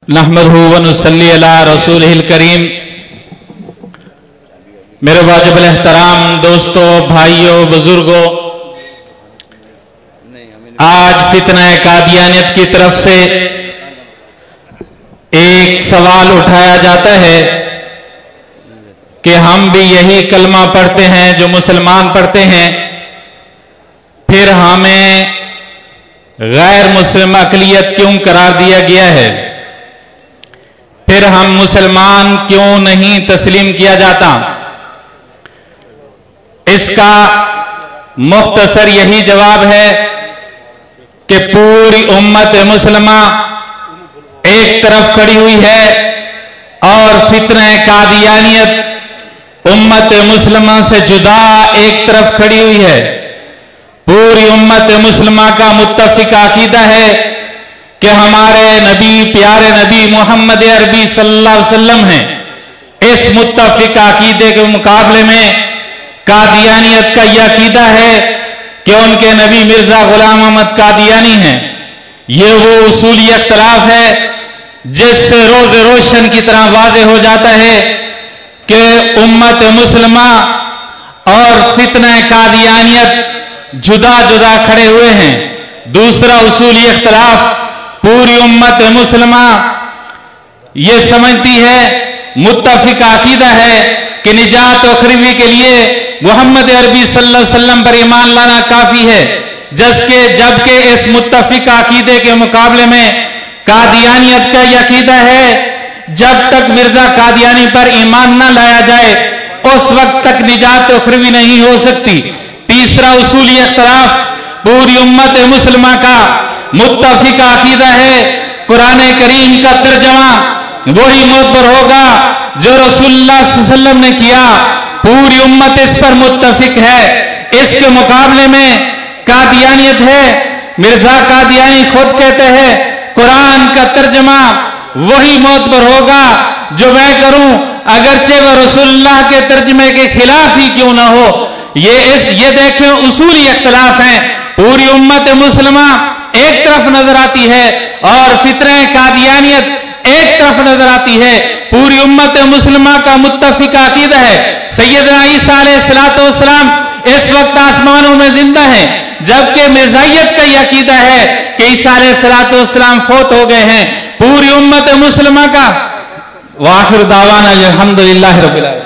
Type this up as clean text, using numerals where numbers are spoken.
नहमदहु व नुसल्ली अला रसूलिहिल करीम। मेरे वाजिबुल एहतराम दोस्तों, भाइयों, बुजुर्गों, आज फितना कादियानियत की तरफ से एक सवाल उठाया जाता है कि हम भी यही कलमा पढ़ते हैं जो मुसलमान पढ़ते हैं, फिर हमें गैर मुस्लिम अक़लियत क्यों करार दिया गया है, फिर हम मुसलमान क्यों नहीं तस्लीम किया जाता। इसका मुख्तसर यही जवाब है कि पूरी उम्मत मुसलमा एक तरफ खड़ी हुई है और फितने कादियानियत उम्मत मुसलमा से जुदा एक तरफ खड़ी हुई है। पूरी उम्मत मुसलमा का मुत्तफिक अकीदा है कि हमारे नबी, प्यारे नबी मोहम्मद अरबी सल्लल्लाहु अलैहि वसल्लम हैं। इस मुत्तफिक अकीदे के मुकाबले में कादियानियत का यह अकीदा है कि उनके नबी मिर्जा गुलाम अहमद कादियानी हैं। ये वो उसूली इख्तलाफ है जिससे रोज रोशन की तरह वाज़ेह हो जाता है कि उम्मत मुसलमा और फितना कादियानियत जुदा जुदा खड़े हुए हैं। दूसरा उसूली इख्तलाफ, पूरी उम्मत मुसलमा ये समझती है, मुत्तफिक अकीदा है कि निजात उखरवी के लिए मोहम्मद अरबी सल्लल्लाहु अलैहि वसल्लम पर ईमान लाना काफी है। जबकि इस मुत्तफिक अकीदे के मुकाबले में कादियानियत का यह अकीदा है जब तक मिर्जा कादियानी पर ईमान न लाया जाए उस वक्त तक निजात उखरवी नहीं हो सकती। तीसरा उसूली इख्तलाफ, पूरी उम्मत मुसलमा का मुत्तफिक अकीदा है कुरान करीम का तर्जमा वही मोतबर होगा जो रसूलुल्लाह सल्लल्लाहु अलैहि वसल्लम ने किया। पूरी उम्मत इस पर मुत्तफिक है। इसके मुकाबले में कादियानियत है। मिर्जा कादियानी खुद कहते हैं कुरान का तर्जमा वही मोतबर होगा जो मैं करूं, अगरचे वह रसूलुल्लाह के तर्जमे के खिलाफ ही क्यों ना हो। ये देखें उसूली इख्तलाफ हैं। पूरी उम्मत मुसलमा एक तरफ नजर आती है और फितने कादियानियत एक तरफ नजर आती है। पूरी उम्मत मुसलमा का मुत्तफिक अकीदा है सैयदना ईसा अलैहिस्सलातु वस्सलाम इस वक्त आसमानों में जिंदा है, जबकि मिर्जाइयत का यह अकीदा है कि ईसा अलैहिस्सलातु वस्सलाम फौत हो गए हैं। पूरी उम्मत मुसलमा का वाखिर दावाना अल्हम्दुलिल्लाहि रब्बिल आलमीन।